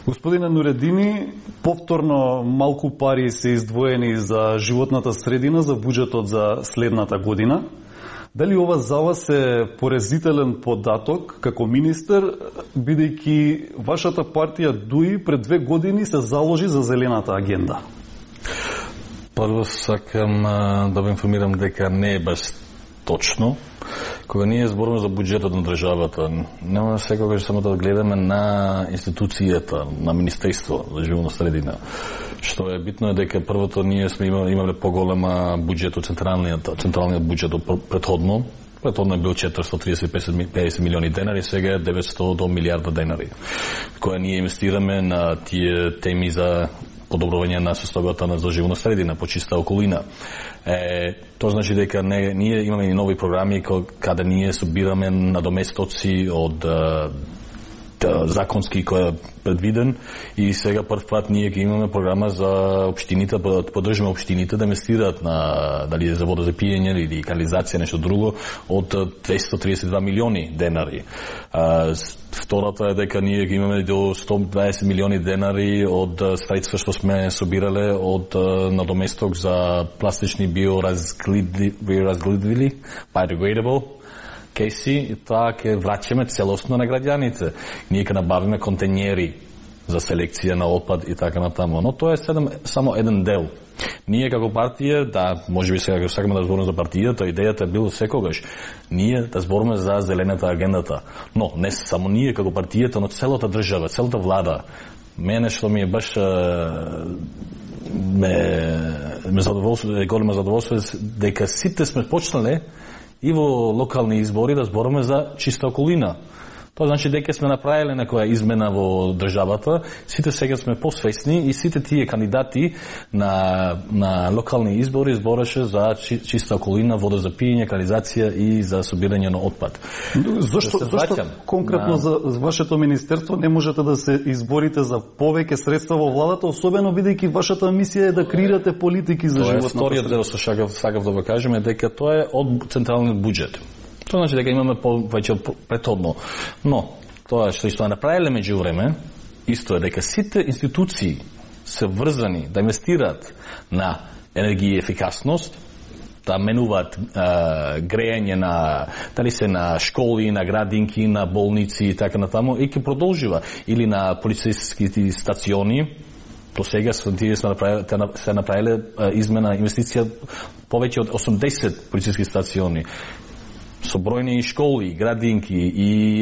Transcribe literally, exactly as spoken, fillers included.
Господине Нуредини, повторно малку пари се издвоени за животната средина за буџетот за следната година. Дали ова за вас е поразителен податок како министер, бидејќи вашата партија ДУИ пред две години се заложи за зелената агенда? Прво сакам да ве информирам дека не е баш точно. Кога ние зборуваме за буџетот на државата, нема секогаш само да гледаме на институцијата, на Министерство за животна средина. Што е битно е дека првото ние сме имали, имале поголема буџет од централниот, централниот буџет од претходно. Претходно е бил четиристотини триесет и пет милиони денари, сега е деветстотини до милиарда денари. Која ние инвестираме на тие теми за подобрување на состојбата на животна средина, почиста околина. Е, тоа значи дека не, ние имаме и нови програми каде ние собираме надоместоци од законски кој е предвиден и сега прв пат ние ги имаме програма за општините, да поддржаме општините да инвестираат на дали за вода за пиење или канализација, нешто друго од двесте триесет и два милиони денари. А, втората е дека ние ги имаме до сто и дваесет милиони денари од средства што сме собирале од надоместок за пластични биоразградливи, biodegradable кейси, и тоа ќе враќаме целосно на граѓаните. Ние ќе набавиме контењери за селекција на отпад и така натаму. Но тоа е седем, само еден дел. Ние како партија, да, можеби сега сакаме да збориме за партијата, идејата е била секогаш ние да збориме за зелената агендата. Но не само ние како партијата, но целата држава, целата влада. Мене што ми е баш ме, ме задоволство, е големо задоволство дека сите сме почнале и во локални избори да збориме за чиста околина. Тоа значи дека сме направиле некоја измена во државата, сите сега сме посвесни и сите тие кандидати на, на локални избори збореше за чиста околина, вода за пиење, канализација и за собирање на отпад. Зошто, да зашто конкретно на... за вашето министерство не можете да се изборите за повеќе средства во владата, особено бидејќи вашата мисија е да креирате политики за животната средина? Тоа е вториот дел што сакав да го кажеме, дека тоа е од централниот буџет. Тоа значи дека имаме повеќе претhodно. Но, тоа што исто направиле меѓу време, исто е дека сите институции се врзани да инвестираат на енергија ефикасност, да менуваат грејање на, дали се на школи, на градинки, на болници и така натаму, и ќе продолжива. Или на полицейски стациони, до сега тие се направиле измена, инвестиција повеќе од осумдесет полицейски стациони, со бројни школи, градинки и